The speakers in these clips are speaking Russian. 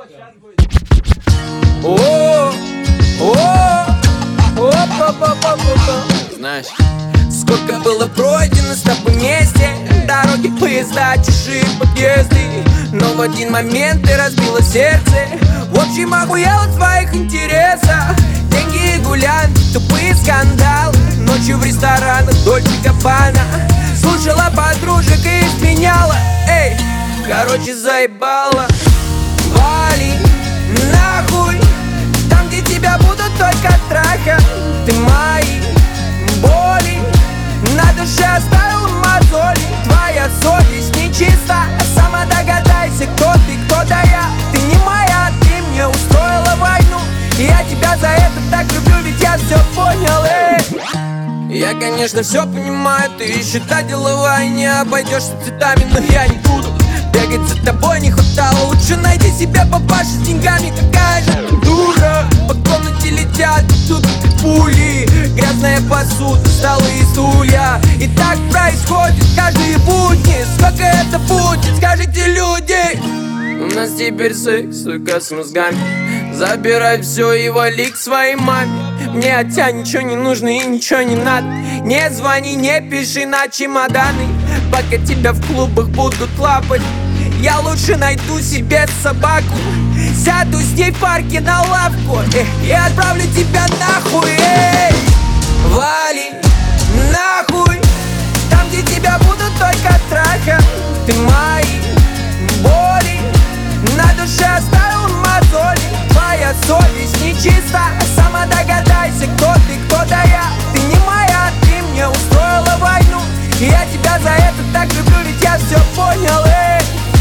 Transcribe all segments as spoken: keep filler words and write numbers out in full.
Знаешь, сколько было пройдено с тобой вместе, дороги, поезда, чужие подъезды, но в один момент ты разбила сердце. В общем, охуел от твоих интересов. Деньги и гулянки, тупые скандалы, ночью в ресторанах Дольче Габбана. Слушала подружек и изменяла. Эй, короче, заебала. Вали нахуй, там, где тебя будут только трахать. Ты мои боли на душе оставил мозоли. Твоя совесть нечиста, сама догадайся, кто ты, кто да я. Ты не моя, ты мне устроила войну, и я тебя за это так люблю, ведь я все понял, эй. Я, конечно, все понимаю, ты еще та деловая, не обойдешься цветами, но я не буду бегать за тобой, не хватало. Лучше найди себе папашу с деньгами, какая же ты дура. По комнате летят тут пули, грязная посуда, столы и стулья. И так происходит каждые будни. Сколько это будет, скажите, люди? У нас теперь секс, сука, с мозгами. Забирай все и вали к своей маме. Мне от тебя ничего не нужно и ничего не надо. Не звони, не пиши на чемоданы, пока тебя в клубах будут лапать. Я лучше найду себе собаку, сяду с ней в парке на лавку, эх, и отправлю тебя нахуй, эй. Вали нахуй, там, где тебя будут только трахать. Ты мои боли на душе оставил мозоли. Твоя совесть нечиста, сама догадайся, кто ты, кто да я. Ты не моя, ты мне устроила войну, и я тебя за это так люблю, ведь я все понял, эй.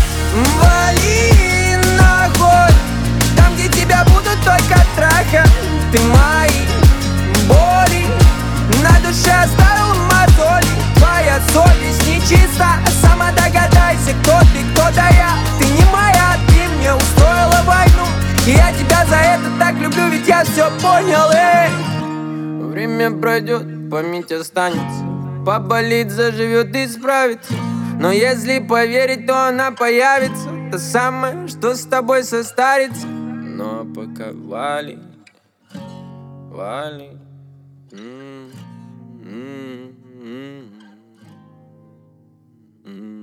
Вали нахуй, там, где тебя будут только трахать. Ты мои боли на душе оставил мозоли. Твоя совесть нечиста, сама догадайся, кто ты, кто да я. Ты не моя, ты мне устроила войну, и я тебя за это так люблю, ведь я все понял, эй. Время пройдет, память останется, поболит, заживет и справится. Но если поверить, то она появится, та самая, что с тобой состарится. Но пока вали, вали. Mm-hmm. Mm-hmm. Mm-hmm.